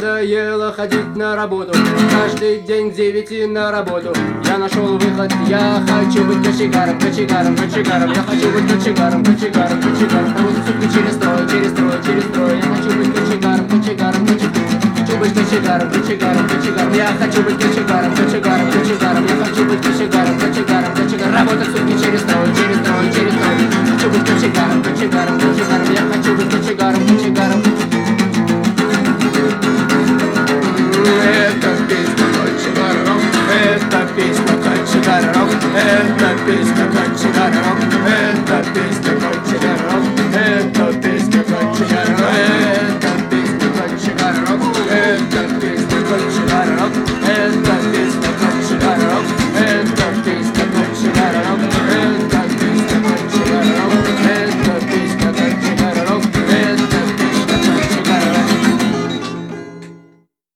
надоело ходить на работу. Каждый день к 9 на работу. Я нашел выход, я хочу быть кочегаром, кочегаром, кочегаром. Я хочу быть кочегаром, кочегаром, кочегаром. Провозить сутки через строй, через строй, через строй. Я хочу быть кочегаром, кочегаром, кочегаром. Хочу быть кочегаром, кочегаром, кочегаром. Я хочу быть кочегаром, кочегаром, кочегаром. Я хочу быть кочегаром, кочегаром, кочегаром. Работать сутки через строй, через строй, через строй. Хочу быть кочегаром, кочегаром, кочегаром.